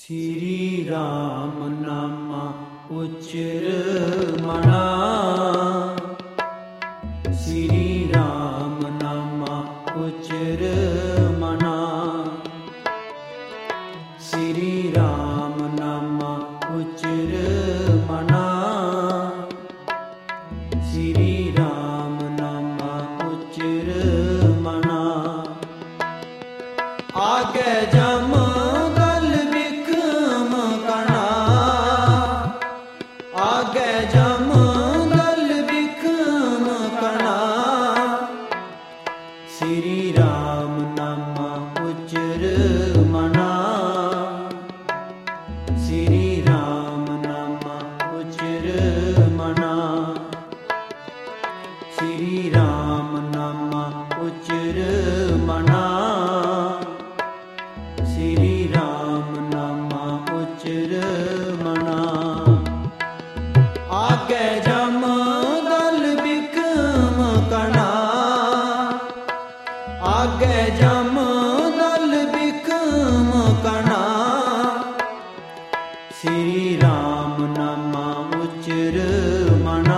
श्री राम नाम उच्चर मना, श्री राम नाम उच्चर मना, श्री राम नाम उच्चर मना, श्री राम नाम उच्चर मना। आगे जम श्री राम नाम उच्चर मना, श्री राम नाम उच्चर मना, श्री राम नाम उच्चर मना, श्री राम नाम उच्चर मना। आगे जम दल बिकम कणा, आगे जम दल बिकम कणा, श्री राम नाम उच्चर मना,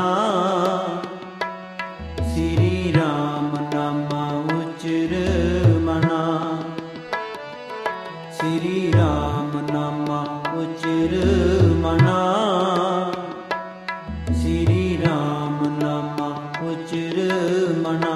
श्री राम नाम उच्चर मना, श्री राम नाम उच्चर मना, श्री राम नाम उच्चर मना।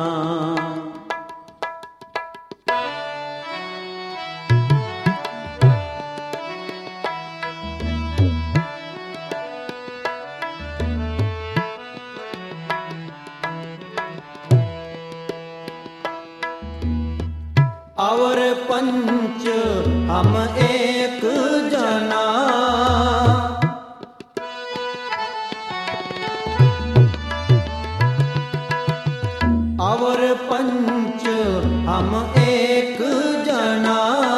और पंच हम एक जना, और पंच हम एक जना,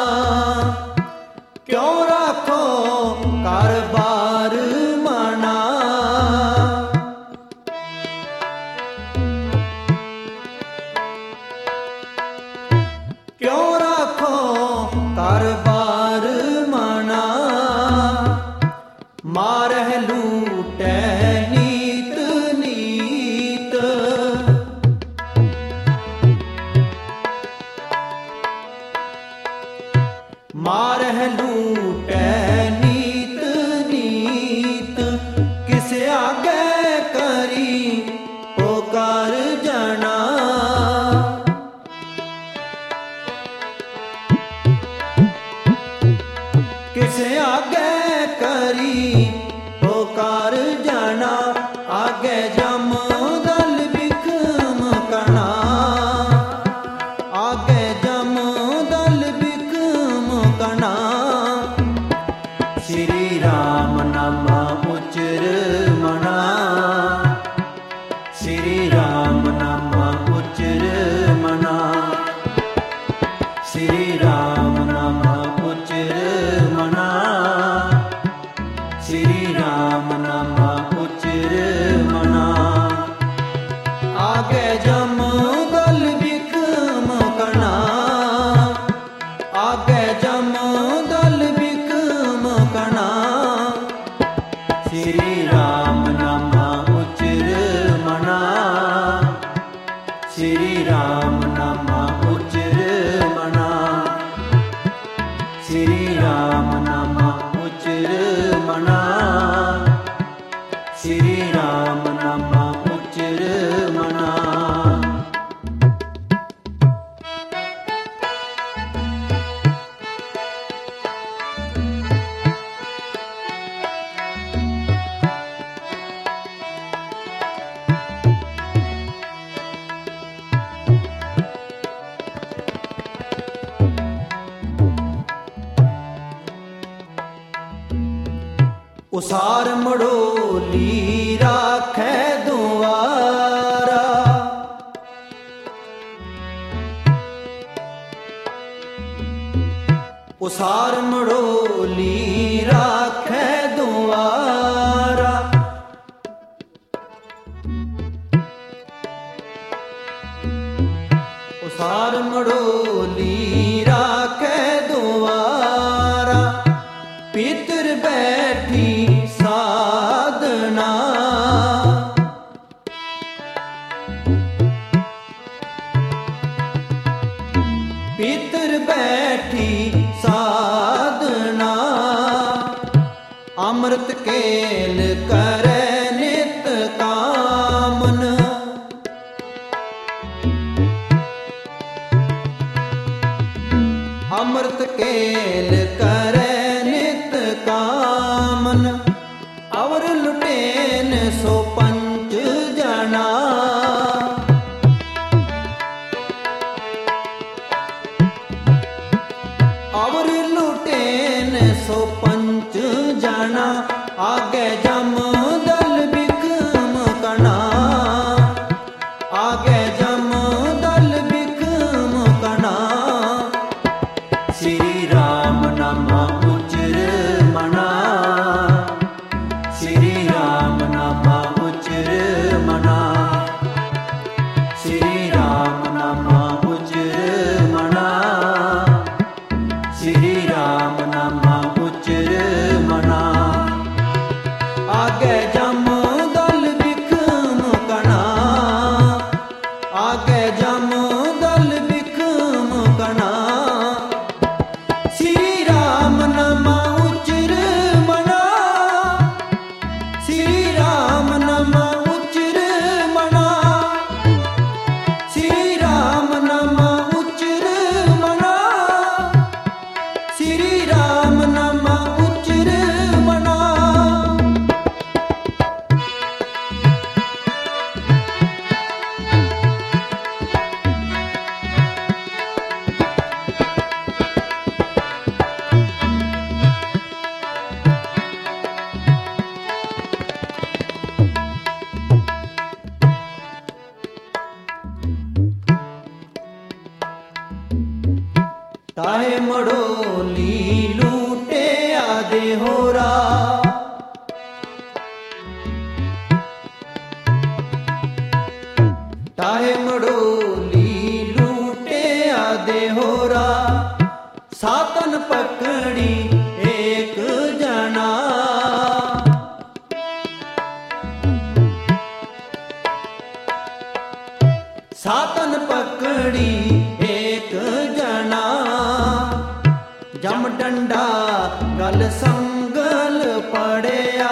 क्यों रखो कारबार मना, क्यों रखो कारबार मना, मारह लूटे नीत नीत, मारह लूटे नीत नीत, किस आगे करी पुकार जना, किस आगे करी पुकार जना। आगे जम दल बिकम कणा, आगे जम दल बिकम कणा, श्री राम नाम उच्चर मना, श्री राम नाम उच्चर मना, श्री राम नाम उच्चर मना, श्री राम नाम उच्चर मना। आगे जम दल बिकम कणा, आगे जम दल बिकम कणा, श्री राम नाम उच्चर मना, श्री राम नाम उच्चर मना, श्री राम नाम उच्चर मना, श्री राम नाम उच्चर मना। उसार मड़ोली राखे दुआरा, उसार मड़ोली राखे दुआरा, उसार मड़ोली राखे दुआरा, पीर अमृत केल करे नित कामन। अमृत केल करे नित कामन। अवर लुटेन सो पंच जना। अवर लुटेन सो पंच जना। आगे जम दल बिकम कना। आगे जम दल बिकम कना। श्री राम नाम उचर मना। श्री राम नाम उचर मना। श्री राम नाम उचर मना। श्री राम नाम उचर मना। आगे जम दल बिकम कना। आगे जम दल बिकम कना। श्री राम नाम उचर मना। श्री राम नाम उचर मना। श्री राम नाम उचर मना। श्री राम नाम उचर मना। ताहे मड़ोली लूटे आदे होरा। ताहे मड़ोली लूटे आदे होरा। सातन पकड़ी एक जना। सातन पकड़ी एक जना। जम डंडा गल संगल पड़या।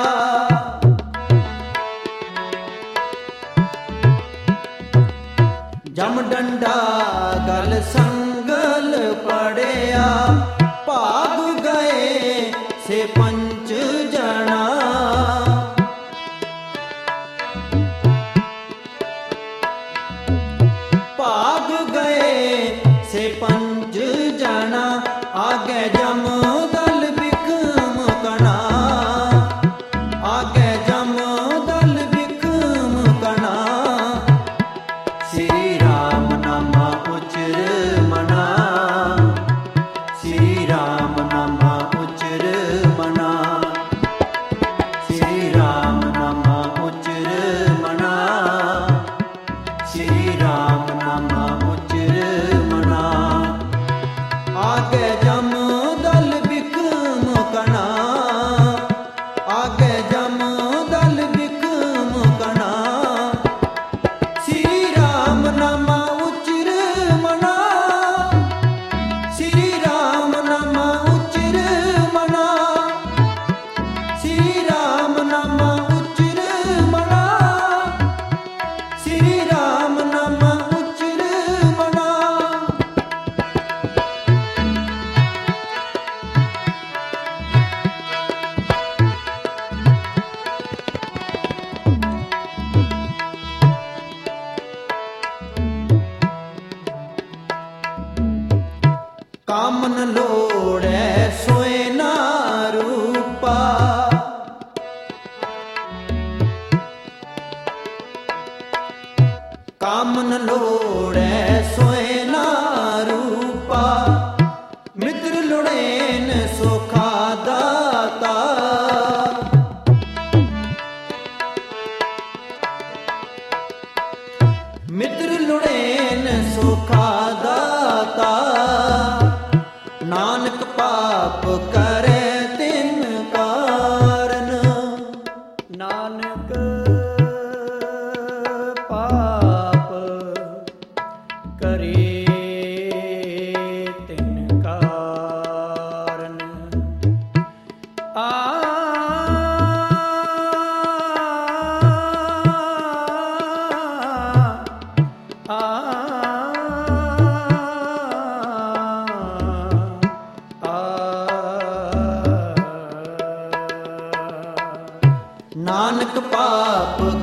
जम डंडा गल संगल पड़या। भाग गए से पंच जना। भाग गए से पंच जना। आगे जम दल बिकम कना। आगे जम दल बिकम कना। श्री राम नाम उचर मना। श्री राम नाम उचर मना। नानक पाप